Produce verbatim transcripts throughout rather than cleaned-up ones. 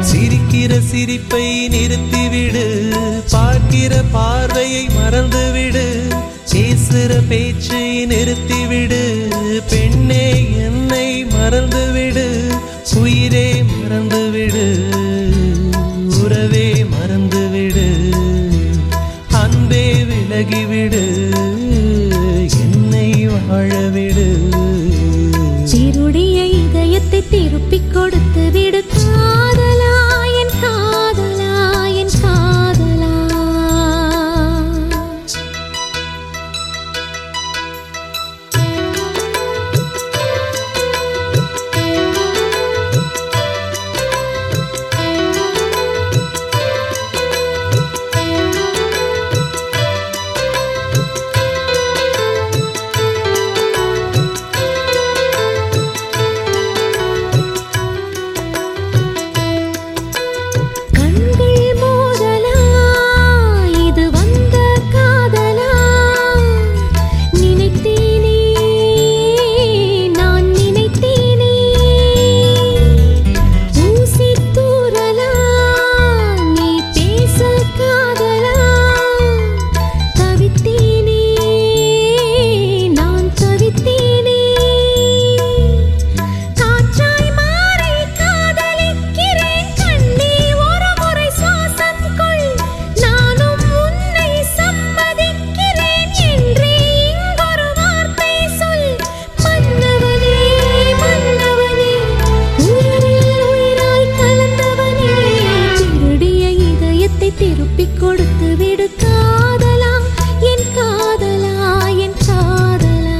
சிரிக்கிற சிரிப்பை நிறுத்திவிடு, பார்க்கிற பார்வையை மறந்துவிடு, பேசுற பேச்சை நிறுத்திவிடு, பெண்ணே என்னை மறந்துவிடு, உயிரே மறந்துவிடு, உறவே மறந்துவிடு, அன்பே விலகிவிடு, என்னை வாழவிடு. திருடைய இதயத்தை திருப்பிக் கொடுத்து விடு காதலா, என் காதலா, என் காதலா. திருப்பிக் கொடுத்து விடு காதலா, என் காதலா, என் காதலா.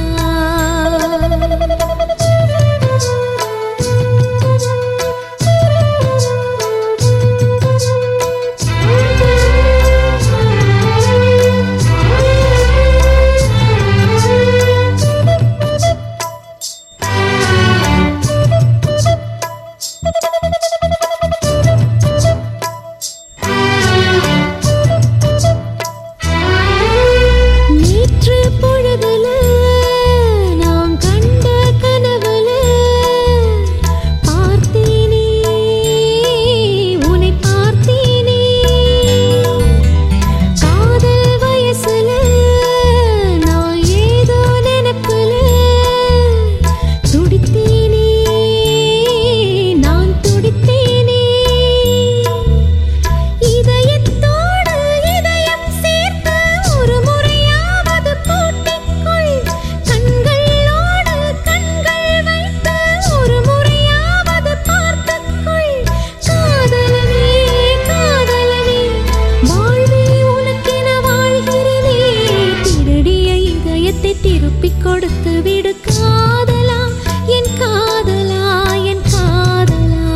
திருப்பிக் கொடுத்து விடு காதலா, என் காதலா, என் காதலா.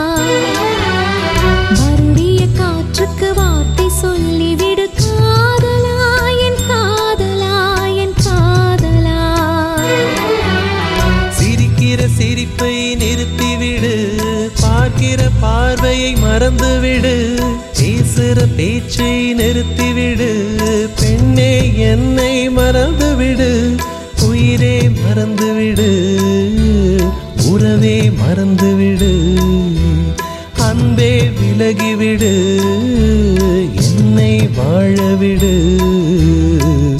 வருடிய காற்றுக்கு வார்த்தை சொல்லிவிடு காதலா, என் காதலா, என் காதலா. சிரிக்கிற சிரிப்பை நிறுத்திவிடு, பார்க்கிற பார்வையை மறந்துவிடு, பேசுற பேச்சை நிறுத்திவிடு, பெண்ணே என்னை மறந்துவிடு, உயிரே மறந்துவிடு, உறவே மறந்துவிடு, அன்பே விலகிவிடு, என்னை வாழவிடு.